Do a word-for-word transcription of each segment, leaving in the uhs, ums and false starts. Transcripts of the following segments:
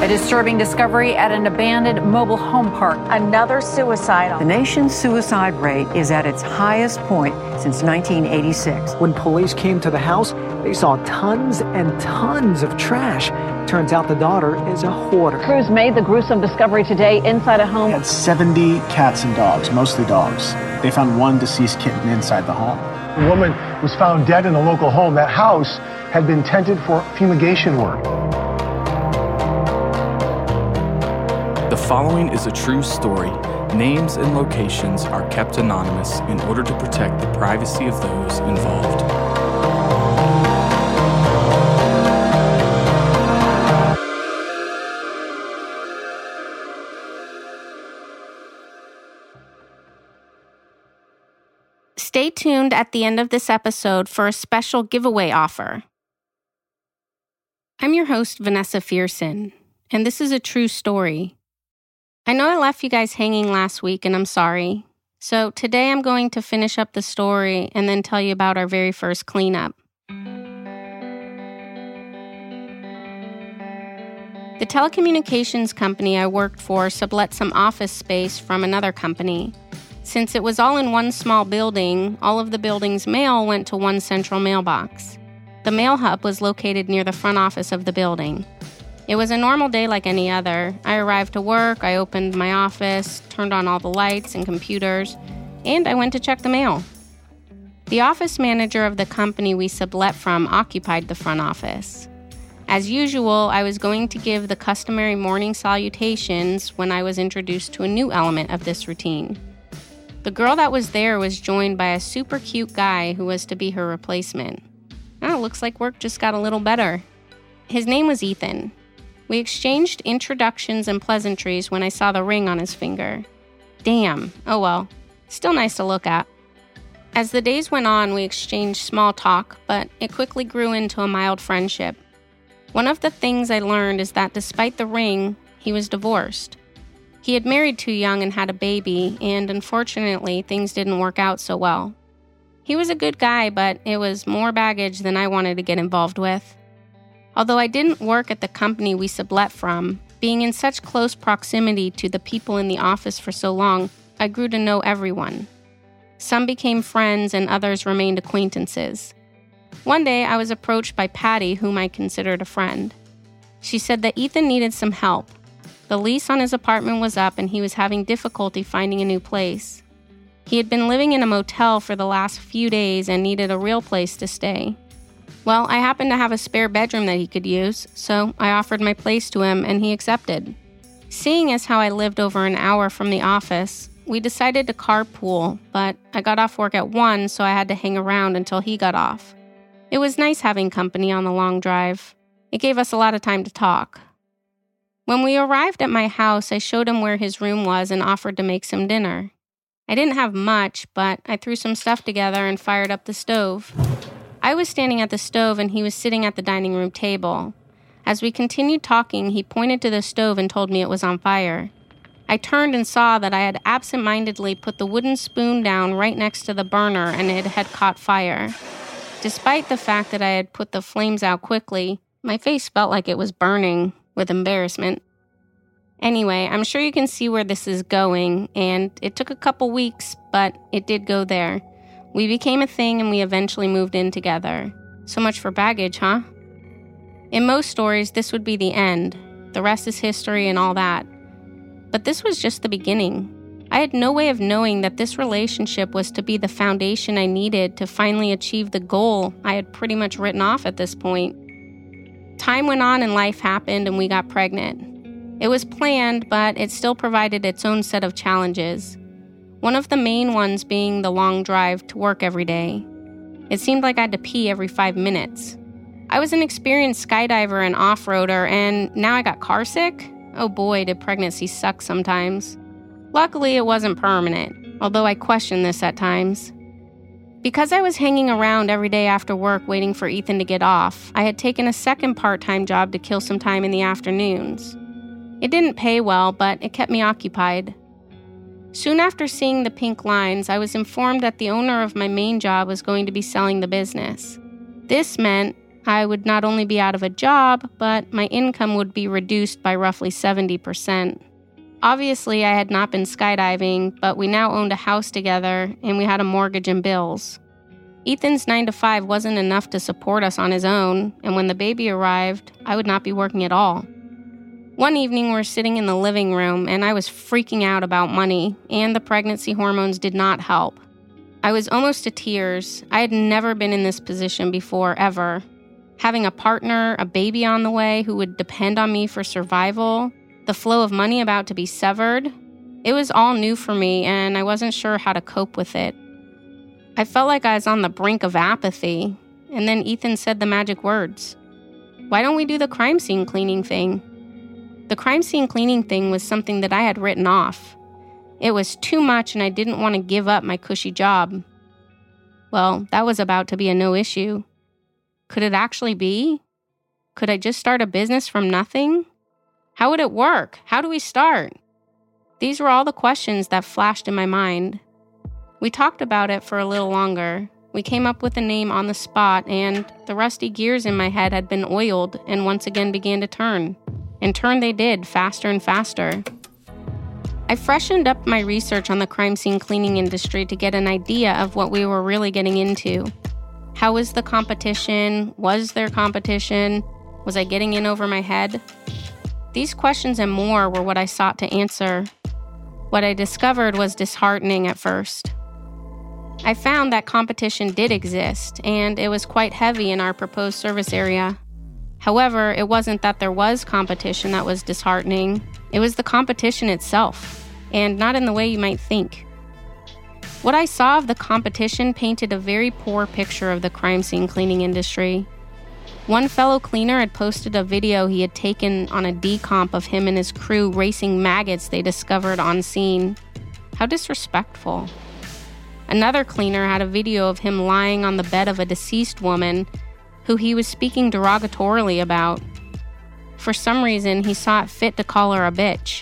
A disturbing discovery at an abandoned mobile home park. Another suicide. The nation's suicide rate is at its highest point since nineteen eighty-six. When police came to the house, they saw tons and tons of trash. Turns out the daughter is a hoarder. Crews made the gruesome discovery today inside a home. Had seventy cats and dogs, mostly dogs. They found one deceased kitten inside the home. The woman was found dead in a local home. That house had been tented for fumigation work. The following is a true story. Names and locations are kept anonymous in order to protect the privacy of those involved. Stay tuned at the end of this episode for a special giveaway offer. I'm your host, Vanessa Fierson, and this is a true story. I know I left you guys hanging last week, and I'm sorry. So today I'm going to finish up the story and then tell you about our very first cleanup. The telecommunications company I worked for sublet some office space from another company. Since it was all in one small building, all of the building's mail went to one central mailbox. The mail hub was located near the front office of the building. It was a normal day like any other. I arrived to work, I opened my office, turned on all the lights and computers, and I went to check the mail. The office manager of the company we sublet from occupied the front office. As usual, I was going to give the customary morning salutations when I was introduced to a new element of this routine. The girl that was there was joined by a super cute guy who was to be her replacement. Oh, looks like work just got a little better. His name was Ethan. We exchanged introductions and pleasantries when I saw the ring on his finger. Damn, oh well, still nice to look at. As the days went on, we exchanged small talk, but it quickly grew into a mild friendship. One of the things I learned is that despite the ring, he was divorced. He had married too young and had a baby, and unfortunately, things didn't work out so well. He was a good guy, but it was more baggage than I wanted to get involved with. Although I didn't work at the company we sublet from, being in such close proximity to the people in the office for so long, I grew to know everyone. Some became friends and others remained acquaintances. One day, I was approached by Patty, whom I considered a friend. She said that Ethan needed some help. The lease on his apartment was up and he was having difficulty finding a new place. He had been living in a motel for the last few days and needed a real place to stay. Well, I happened to have a spare bedroom that he could use, so I offered my place to him and he accepted. Seeing as how I lived over an hour from the office, we decided to carpool, but I got off work at one, so I had to hang around until he got off. It was nice having company on the long drive. It gave us a lot of time to talk. When we arrived at my house, I showed him where his room was and offered to make some dinner. I didn't have much, but I threw some stuff together and fired up the stove. I was standing at the stove and he was sitting at the dining room table. As we continued talking, he pointed to the stove and told me it was on fire. I turned and saw that I had absent-mindedly put the wooden spoon down right next to the burner and it had caught fire. Despite the fact that I had put the flames out quickly, my face felt like it was burning with embarrassment. Anyway, I'm sure you can see where this is going, and it took a couple weeks, but it did go there. We became a thing and we eventually moved in together. So much for baggage, huh? In most stories, this would be the end. The rest is history and all that. But this was just the beginning. I had no way of knowing that this relationship was to be the foundation I needed to finally achieve the goal I had pretty much written off at this point. Time went on and life happened and we got pregnant. It was planned, but it still provided its own set of challenges. One of the main ones being the long drive to work every day. It seemed like I had to pee every five minutes. I was an experienced skydiver and off-roader, and now I got car sick? Oh boy, did pregnancy suck sometimes. Luckily, it wasn't permanent, although I questioned this at times. Because I was hanging around every day after work waiting for Ethan to get off, I had taken a second part-time job to kill some time in the afternoons. It didn't pay well, but it kept me occupied. Soon after seeing the pink lines, I was informed that the owner of my main job was going to be selling the business. This meant I would not only be out of a job, but my income would be reduced by roughly seventy percent. Obviously, I had not been skydiving, but we now owned a house together and we had a mortgage and bills. Ethan's nine to five wasn't enough to support us on his own, and when the baby arrived, I would not be working at all. One evening, we're sitting in the living room, and I was freaking out about money, and the pregnancy hormones did not help. I was almost to tears. I had never been in this position before, ever. Having a partner, a baby on the way who would depend on me for survival, the flow of money about to be severed, it was all new for me, and I wasn't sure how to cope with it. I felt like I was on the brink of apathy, and then Ethan said the magic words. Why don't we do the crime scene cleaning thing? The crime scene cleaning thing was something that I had written off. It was too much and I didn't want to give up my cushy job. Well, that was about to be a no issue. Could it actually be? Could I just start a business from nothing? How would it work? How do we start? These were all the questions that flashed in my mind. We talked about it for a little longer. We came up with a name on the spot, and the rusty gears in my head had been oiled and once again began to turn. And turn they did, faster and faster. I freshened up my research on the crime scene cleaning industry to get an idea of what we were really getting into. How was the competition? Was there competition? Was I getting in over my head? These questions and more were what I sought to answer. What I discovered was disheartening at first. I found that competition did exist, and it was quite heavy in our proposed service area. However, it wasn't that there was competition that was disheartening. It was the competition itself, and not in the way you might think. What I saw of the competition painted a very poor picture of the crime scene cleaning industry. One fellow cleaner had posted a video he had taken on a decomp of him and his crew racing maggots they discovered on scene. How disrespectful. Another cleaner had a video of him lying on the bed of a deceased woman who he was speaking derogatorily about. For some reason, he saw it fit to call her a bitch.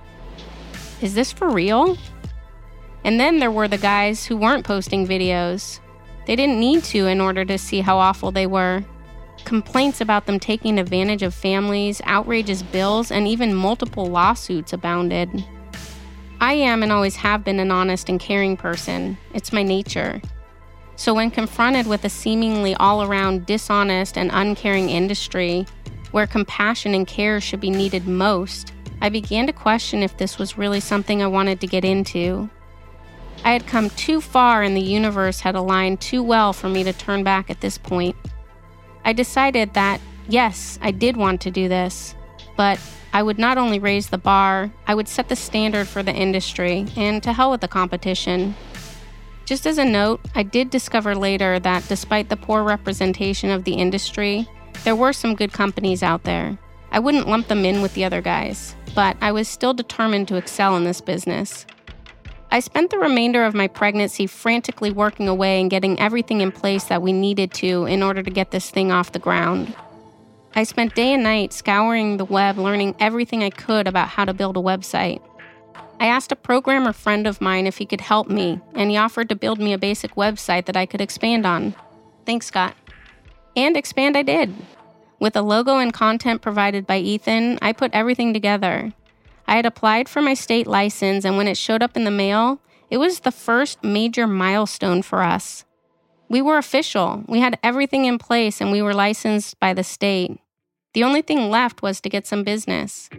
Is this for real? And then there were the guys who weren't posting videos. They didn't need to in order to see how awful they were. Complaints about them taking advantage of families, outrageous bills, and even multiple lawsuits abounded. I am and always have been an honest and caring person. It's my nature. So when confronted with a seemingly all-around dishonest and uncaring industry, where compassion and care should be needed most, I began to question if this was really something I wanted to get into. I had come too far and the universe had aligned too well for me to turn back at this point. I decided that, yes, I did want to do this, but I would not only raise the bar, I would set the standard for the industry, and to hell with the competition. Just as a note, I did discover later that despite the poor representation of the industry, there were some good companies out there. I wouldn't lump them in with the other guys, but I was still determined to excel in this business. I spent the remainder of my pregnancy frantically working away and getting everything in place that we needed to in order to get this thing off the ground. I spent day and night scouring the web, learning everything I could about how to build a website. I asked a programmer friend of mine if he could help me, and he offered to build me a basic website that I could expand on. Thanks, Scott. And expand I did. With a logo and content provided by Ethan, I put everything together. I had applied for my state license, and when it showed up in the mail, it was the first major milestone for us. We were official. We had everything in place, and we were licensed by the state. The only thing left was to get some business.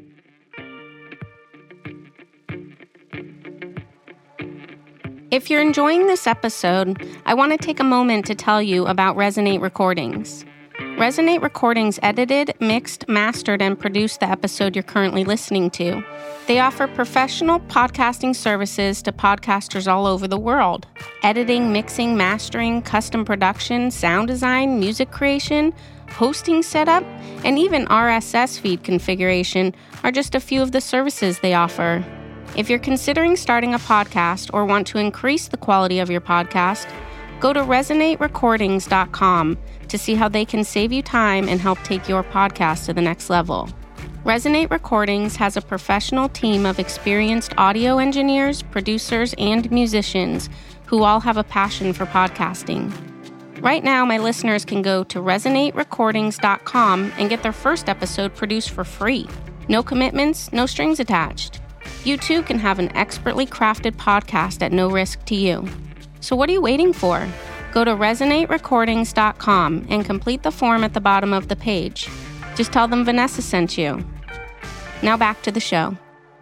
If you're enjoying this episode, I want to take a moment to tell you about Resonate Recordings. Resonate Recordings edited, mixed, mastered, and produced the episode you're currently listening to. They offer professional podcasting services to podcasters all over the world. Editing, mixing, mastering, custom production, sound design, music creation, hosting setup, and even R S S feed configuration are just a few of the services they offer. If you're considering starting a podcast or want to increase the quality of your podcast, go to resonate recordings dot com to see how they can save you time and help take your podcast to the next level. Resonate Recordings has a professional team of experienced audio engineers, producers, and musicians who all have a passion for podcasting. Right now, my listeners can go to resonate recordings dot com and get their first episode produced for free. No commitments, no strings attached. You too can have an expertly crafted podcast at no risk to you. So what are you waiting for? Go to resonate recordings dot com and complete the form at the bottom of the page. Just tell them Vanessa sent you. Now back to the show.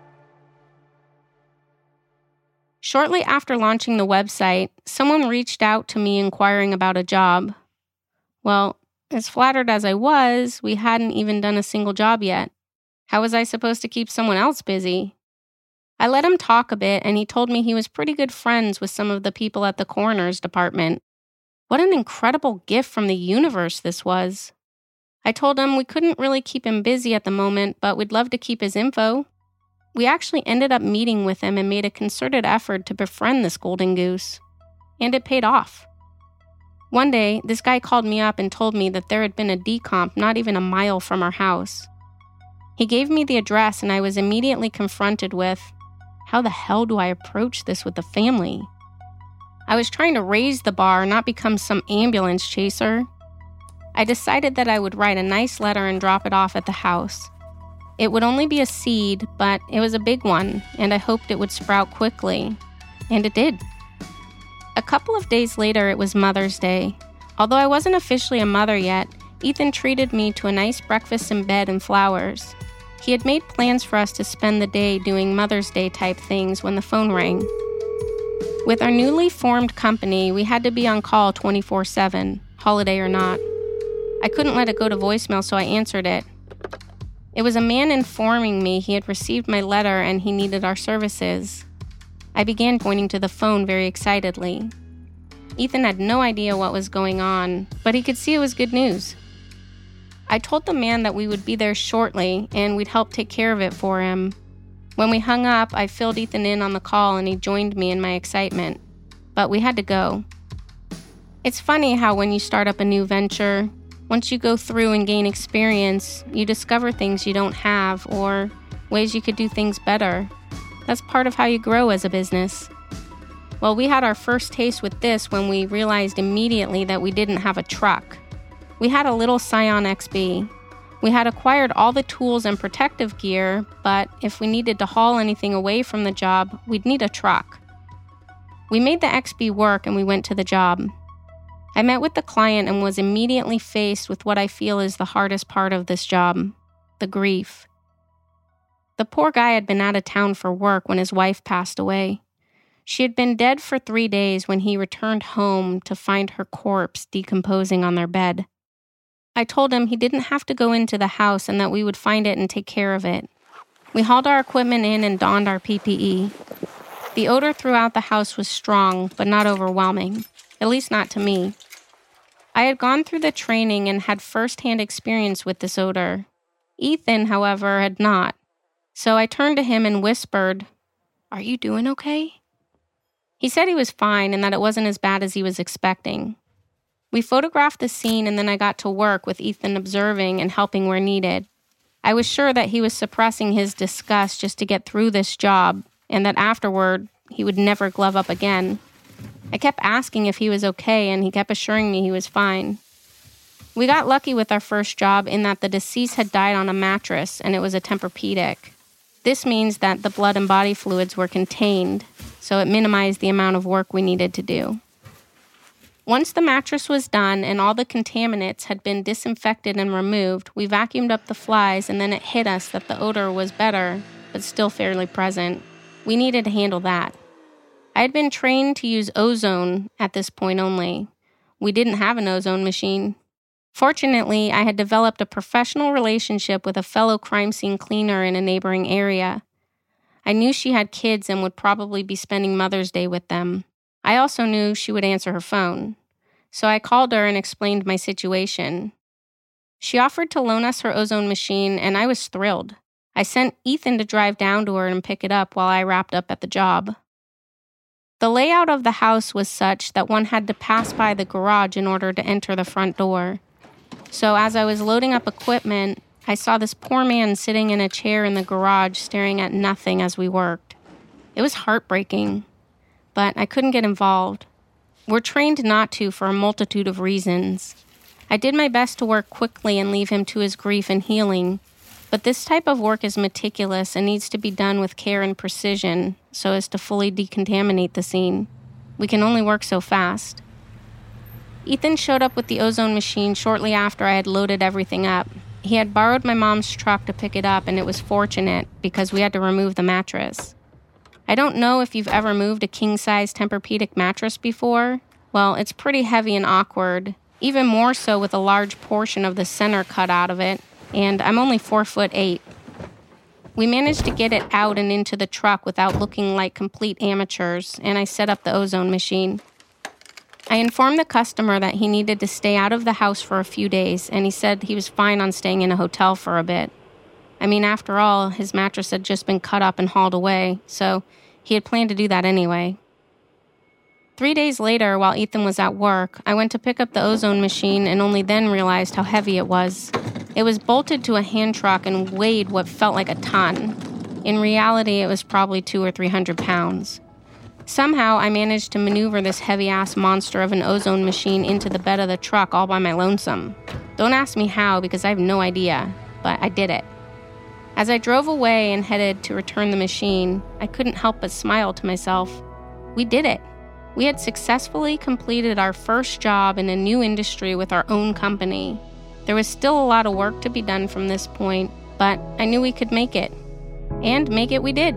Shortly after launching the website, someone reached out to me inquiring about a job. Well, as flattered as I was, we hadn't even done a single job yet. How was I supposed to keep someone else busy? I let him talk a bit, and he told me he was pretty good friends with some of the people at the coroner's department. What an incredible gift from the universe this was. I told him we couldn't really keep him busy at the moment, but we'd love to keep his info. We actually ended up meeting with him and made a concerted effort to befriend this golden goose. And it paid off. One day, this guy called me up and told me that there had been a decomp not even a mile from our house. He gave me the address, and I was immediately confronted with, how the hell do I approach this with the family? I was trying to raise the bar, not become some ambulance chaser. I decided that I would write a nice letter and drop it off at the house. It would only be a seed, but it was a big one, and I hoped it would sprout quickly. And it did. A couple of days later, it was Mother's Day. Although I wasn't officially a mother yet, Ethan treated me to a nice breakfast in bed and flowers. He had made plans for us to spend the day doing Mother's Day type things when the phone rang. With our newly formed company, we had to be on call twenty-four seven, holiday or not. I couldn't let it go to voicemail, so I answered it. It was a man informing me he had received my letter and he needed our services. I began pointing to the phone very excitedly. Ethan had no idea what was going on, but he could see it was good news. I told the man that we would be there shortly and we'd help take care of it for him. When we hung up, I filled Ethan in on the call and he joined me in my excitement. But we had to go. It's funny how when you start up a new venture, once you go through and gain experience, you discover things you don't have or ways you could do things better. That's part of how you grow as a business. Well, we had our first taste with this when we realized immediately that we didn't have a truck. We had a little Scion X B. We had acquired all the tools and protective gear, but if we needed to haul anything away from the job, we'd need a truck. We made the X B work and we went to the job. I met with the client and was immediately faced with what I feel is the hardest part of this job, the grief. The poor guy had been out of town for work when his wife passed away. She had been dead for three days when he returned home to find her corpse decomposing on their bed. I told him he didn't have to go into the house and that we would find it and take care of it. We hauled our equipment in and donned our P P E. The odor throughout the house was strong, but not overwhelming, at least not to me. I had gone through the training and had first-hand experience with this odor. Ethan, however, had not. So I turned to him and whispered, "Are you doing okay?" He said he was fine and that it wasn't as bad as he was expecting. We photographed the scene and then I got to work with Ethan observing and helping where needed. I was sure that he was suppressing his disgust just to get through this job and that afterward he would never glove up again. I kept asking if he was okay and he kept assuring me he was fine. We got lucky with our first job in that the deceased had died on a mattress and it was a Tempur-Pedic. This means that the blood and body fluids were contained, so it minimized the amount of work we needed to do. Once the mattress was done and all the contaminants had been disinfected and removed, we vacuumed up the flies and then it hit us that the odor was better, but still fairly present. We needed to handle that. I had been trained to use ozone at this point only. We didn't have an ozone machine. Fortunately, I had developed a professional relationship with a fellow crime scene cleaner in a neighboring area. I knew she had kids and would probably be spending Mother's Day with them. I also knew she would answer her phone. So I called her and explained my situation. She offered to loan us her ozone machine, and I was thrilled. I sent Ethan to drive down to her and pick it up while I wrapped up at the job. The layout of the house was such that one had to pass by the garage in order to enter the front door. So as I was loading up equipment, I saw this poor man sitting in a chair in the garage staring at nothing as we worked. It was heartbreaking, but I couldn't get involved. We're trained not to for a multitude of reasons. I did my best to work quickly and leave him to his grief and healing, but this type of work is meticulous and needs to be done with care and precision so as to fully decontaminate the scene. We can only work so fast. Ethan showed up with the ozone machine shortly after I had loaded everything up. He had borrowed my mom's truck to pick it up, and it was fortunate because we had to remove the mattress. I don't know if you've ever moved a king-size Tempur-Pedic mattress before. Well, it's pretty heavy and awkward, even more so with a large portion of the center cut out of it, and I'm only four foot eight. We managed to get it out and into the truck without looking like complete amateurs, and I set up the ozone machine. I informed the customer that he needed to stay out of the house for a few days, and he said he was fine on staying in a hotel for a bit. I mean, after all, his mattress had just been cut up and hauled away, so he had planned to do that anyway. Three days later, while Ethan was at work, I went to pick up the ozone machine and only then realized how heavy it was. It was bolted to a hand truck and weighed what felt like a ton. In reality, it was probably two or three hundred pounds. Somehow, I managed to maneuver this heavy-ass monster of an ozone machine into the bed of the truck all by my lonesome. Don't ask me how, because I have no idea, but I did it. As I drove away and headed to return the machine, I couldn't help but smile to myself. We did it. We had successfully completed our first job in a new industry with our own company. There was still a lot of work to be done from this point, but I knew we could make it. And make it we did.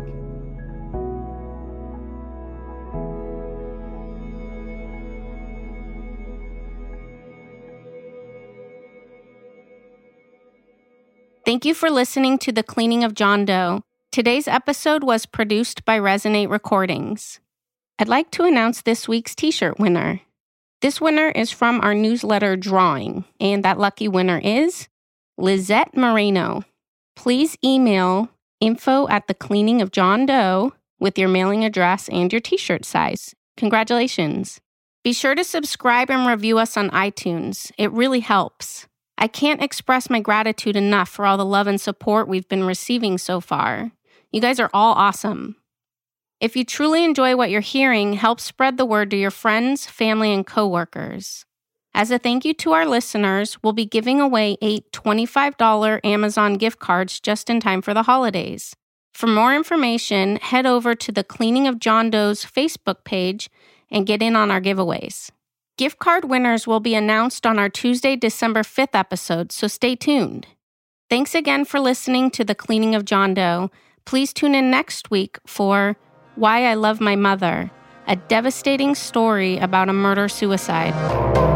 Thank you for listening to The Cleaning of John Doe. Today's episode was produced by Resonate Recordings. I'd like to announce this week's t-shirt winner. This winner is from our newsletter Drawing, and that lucky winner is Lizette Moreno. Please email info at The Cleaning of John Doe with your mailing address and your t-shirt size. Congratulations. Be sure to subscribe and review us on iTunes. It really helps. I can't express my gratitude enough for all the love and support we've been receiving so far. You guys are all awesome. If you truly enjoy what you're hearing, help spread the word to your friends, family, and coworkers. As a thank you to our listeners, we'll be giving away eight twenty-five dollars Amazon gift cards just in time for the holidays. For more information, head over to the Cleaning of John Doe's Facebook page and get in on our giveaways. Gift card winners will be announced on our Tuesday, December fifth episode, so stay tuned. Thanks again for listening to The Cleaning of John Doe. Please tune in next week for Why I Love My Mother, a devastating story about a murder-suicide.